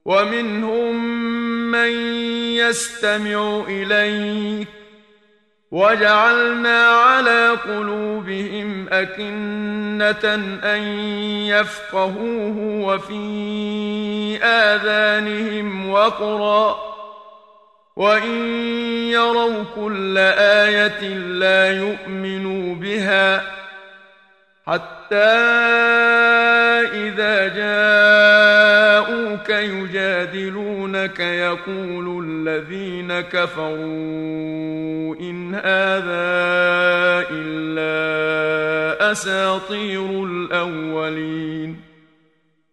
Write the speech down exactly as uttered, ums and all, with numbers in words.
ومنهم من يستمع إليك وجعلنا على قلوبهم أكنة أن يفقهوه وفي آذانهم وقرا وإن يروا كل آية لا يؤمنوا بها حتى إذا جاءوك يجادلونك يقول الذين كفروا إن هذا إلا أساطير الأولين